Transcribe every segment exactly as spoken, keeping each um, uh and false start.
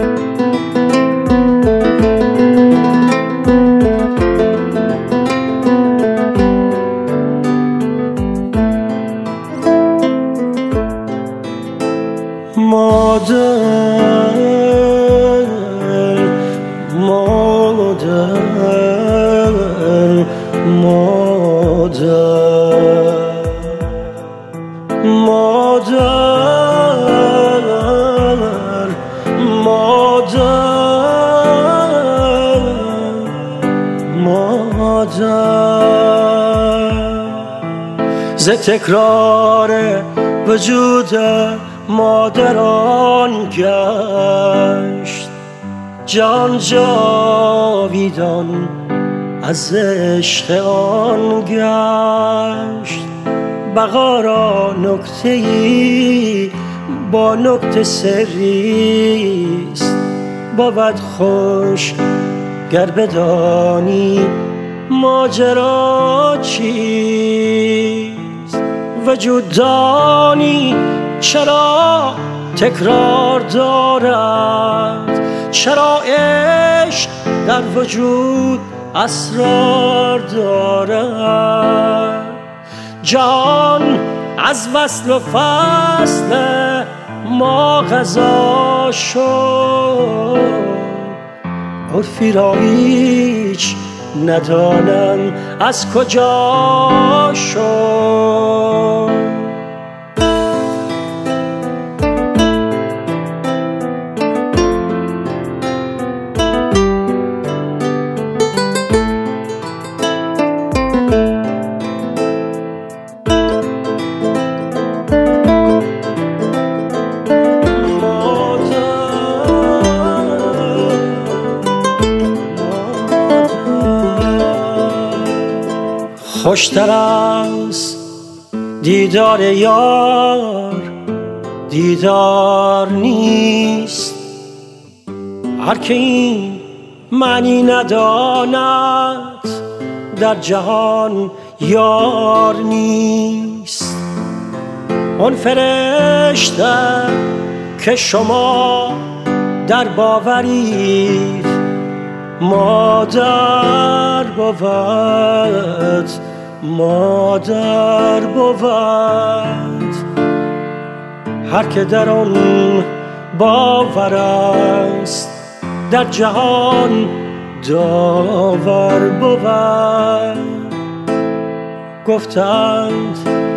مادر مادر مادر مادر مادر ز تکرار وجود مادران گشت جان جاویدان از عشق آن گشت بقا را نکته‌ای با نکته سریست بود خوش گر بدانی ماجرا چیست وجود دانی چرا تکرار دارد چرا عشق در وجود اسرار دارد جان از وصل و فصل ما غذا شد عرفی را هیچ ندانم از کجا شد خوشتر از دیدار یار دیدار نیست هر که این معنی نداند در جهان یار نیست آن فرشته که شما در باورید مادر بود مادر بود هر که در آن باور است در جهان داور بود گفتند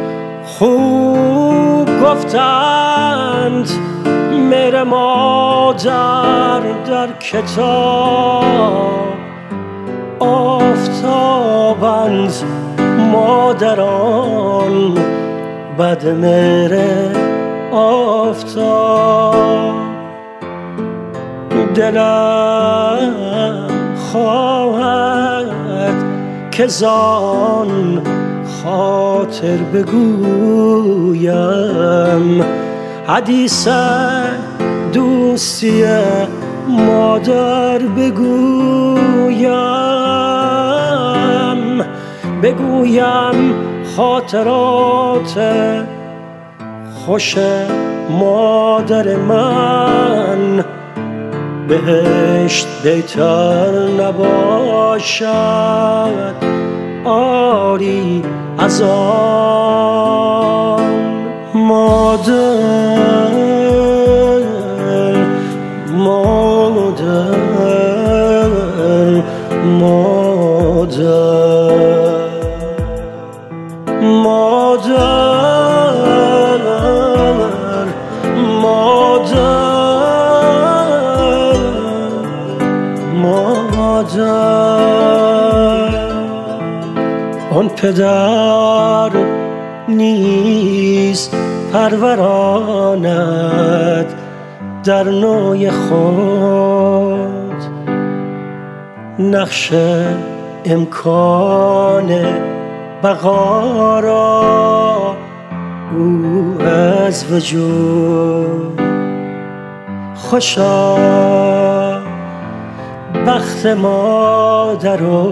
خوب گفتند مهر مادر در کتاب آفتابند مادران بد مهر آفتاب دلم خواهد که زان خاطر بگویم حدیث دوستی مادر بگویم بگویم خاطرات خوش مادر من بهشت بهتر نباشد آری از آن مادر مادر مادر مادر مادر آن پدر نیز پروراند در نوع خود نقش امکان بقا را او از وجود خوشا بخت مادر و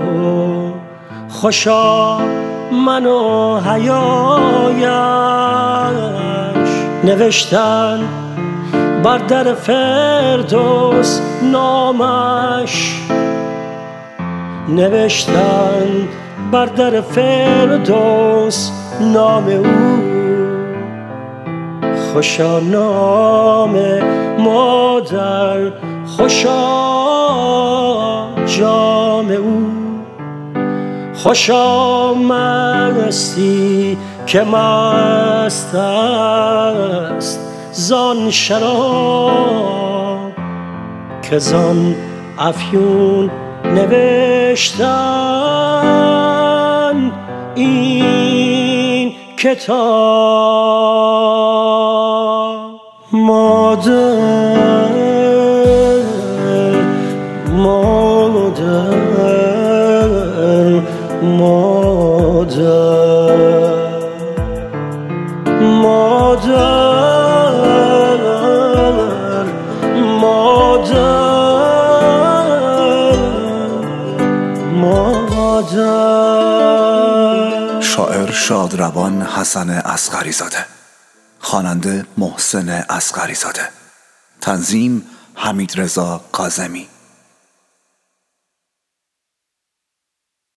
خوشا من و حیایش نوشتن بر در فردوس نامش نوشتن، بر در فردوس نام او. خوشا نام مادر، خوشا جام او. خوشا مستی که مست است زان شراب که زان افیون نوشتن این کتاب. مادر مادر مادر مادر مادر. شاعر شادروان حسن اصغری زاده، خواننده محسن اصغری زاده، تنظیم حمیدرضا کاظمی.